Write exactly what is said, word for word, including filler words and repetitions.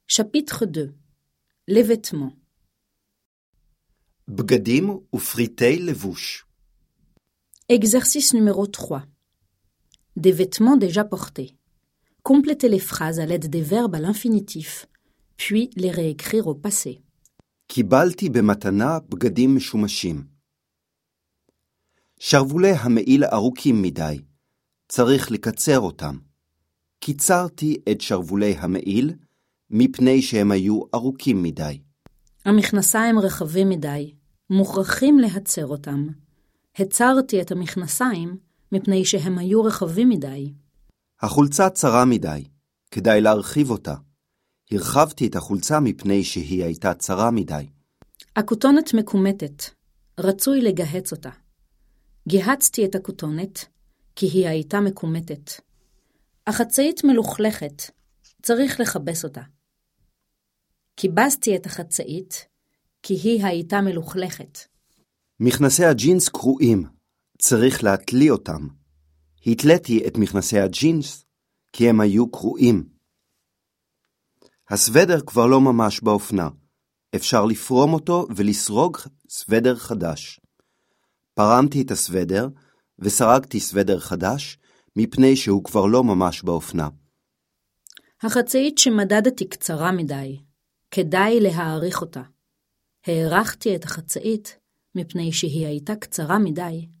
Chapitre deux. Les vêtements. בגדים ופריטי לבוש. Exercice numéro trois. Des vêtements déjà portés. Complétez les phrases à l'aide des verbes à l'infinitif, puis les réécrire au passé. קיבלתי במתנה בגדים משומשים. שרוולי המעיל ארוכים מדי. צריך לקצר אותם. קיצרתי את שרוולי המעיל מפני שהם היו ארוכים מדי. המכנסיים רחבים מדי, מוכרחים להצר אותם. הצרתי את המכנסיים מפני שהם היו רחבים מדי. החולצה צרה מדי, כדאי להרחיב אותה. הרחבתי את החולצה מפני שהיא הייתה צרה מדי. הכותונת מקומטת, רצוי לגהץ אותה. גיהצתי את הכותונת, כי היא הייתה מקומטת. החצאית מלוכלכת, צריך לכבס אותה. קיבסתי את החצאית, כי היא הייתה מלוכלכת. מכנסי הג'ינס קרועים, צריך להתלי אותם. התליתי את מכנסי הג'ינס, כי הם היו קרועים. הסוודר כבר לא ממש באופנה. אפשר לפרום אותו ולסרוג סוודר חדש. פרמתי את הסוודר וסרגתי סוודר חדש, מפני שהוא כבר לא ממש באופנה. החצאית שמדדתי קצרה מדי. כדאי להאריך אותה. הערכתי את החצאית מפני שהיא הייתה קצרה מדי.